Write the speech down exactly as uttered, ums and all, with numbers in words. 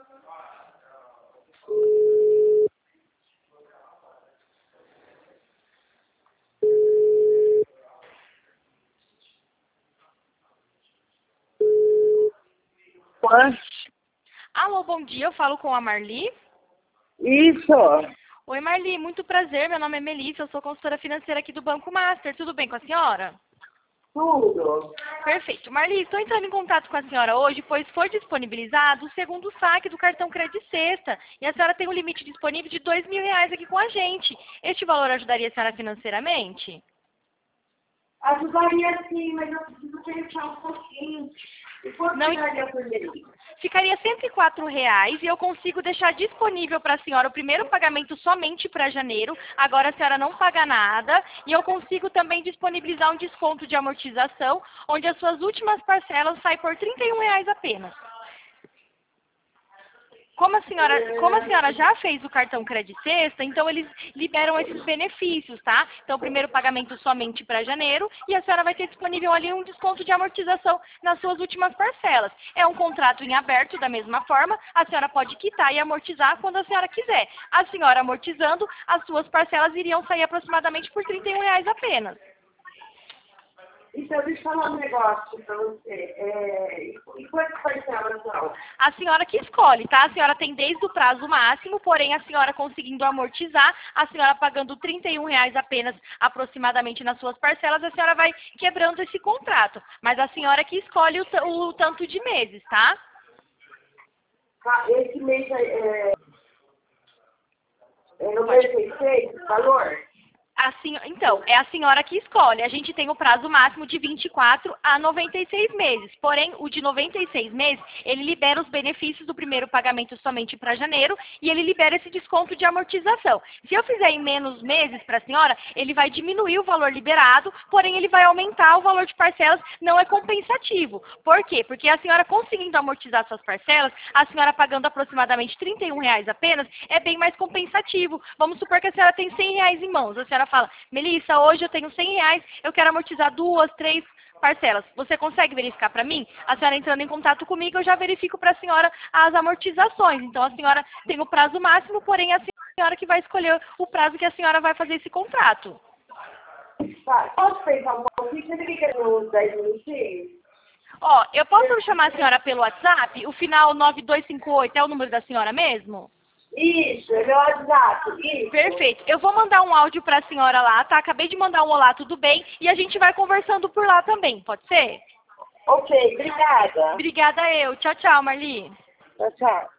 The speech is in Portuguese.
Oi. Alô, bom dia, eu falo com a Marli. Isso. Oi, Marli, muito prazer, meu nome é Melissa, eu sou consultora financeira aqui do Banco Master, tudo bem com a senhora? Tudo. Perfeito. Marli, estou entrando em contato com a senhora hoje, pois foi disponibilizado o segundo saque do cartão Crédito Sexta, e a senhora tem um limite disponível de dois mil reais aqui com a gente. Este valor ajudaria a senhora financeiramente? Ajudaria sim, mas eu preciso pensar um pouquinho. E quanto Não, ficaria por mês? Ficaria cento e quatro reais e eu consigo deixar disponível para a senhora o primeiro pagamento somente para janeiro. Agora a senhora não paga nada e eu consigo também disponibilizar um desconto de amortização, onde as suas últimas parcelas saem por trinta e um reais apenas. Como a senhora, como a senhora já fez o cartão Crédito Sexta, então eles liberam esses benefícios, tá? Então o primeiro pagamento somente para janeiro e a senhora vai ter disponível ali um desconto de amortização nas suas últimas parcelas. É um contrato em aberto da mesma forma, a senhora pode quitar e amortizar quando a senhora quiser. A senhora amortizando, as suas parcelas iriam sair aproximadamente por trinta e um reais apenas. Então, deixa eu falar um negócio para você. É, e quantas parcelas são? A senhora que escolhe, tá? A senhora tem desde o prazo máximo, porém a senhora conseguindo amortizar, a senhora pagando trinta e um reais apenas aproximadamente nas suas parcelas, a senhora vai quebrando esse contrato. Mas a senhora que escolhe o, t- o tanto de meses, tá? Tá, esse mês é, é, é noventa e seis, valor? A senho- Então, é a senhora que escolhe. A gente tem o prazo máximo de vinte e quatro a noventa e seis meses. Porém, o de noventa e seis meses, ele libera os benefícios do primeiro pagamento somente para janeiro e ele libera esse desconto de amortização. Se eu fizer em menos meses para a senhora, ele vai diminuir o valor liberado, porém ele vai aumentar o valor de parcelas, não é compensativo. Por quê? Porque a senhora conseguindo amortizar suas parcelas, a senhora pagando aproximadamente trinta e um reais apenas, é bem mais compensativo. Vamos supor que a senhora tem cem reais em mãos. A senhora fala, Melissa, hoje eu tenho cem reais, eu quero amortizar duas, três parcelas. Você consegue verificar para mim? A senhora entrando em contato comigo, eu já verifico para a senhora as amortizações. Então, a senhora tem o prazo máximo, porém, é a senhora que vai escolher o prazo que a senhora vai fazer esse contrato. Tá, posso pensar um pouquinho? Você fica nos dez minutinhos? Ó, eu posso chamar a senhora pelo WhatsApp? O final nove dois cinco oito é o número da senhora mesmo? Isso, é meu WhatsApp, isso. Perfeito. Eu vou mandar um áudio para a senhora lá, tá? Acabei de mandar um olá, tudo bem? E a gente vai conversando por lá também, pode ser? Ok, obrigada. Obrigada eu. Tchau, tchau, Marli. Tchau, tchau.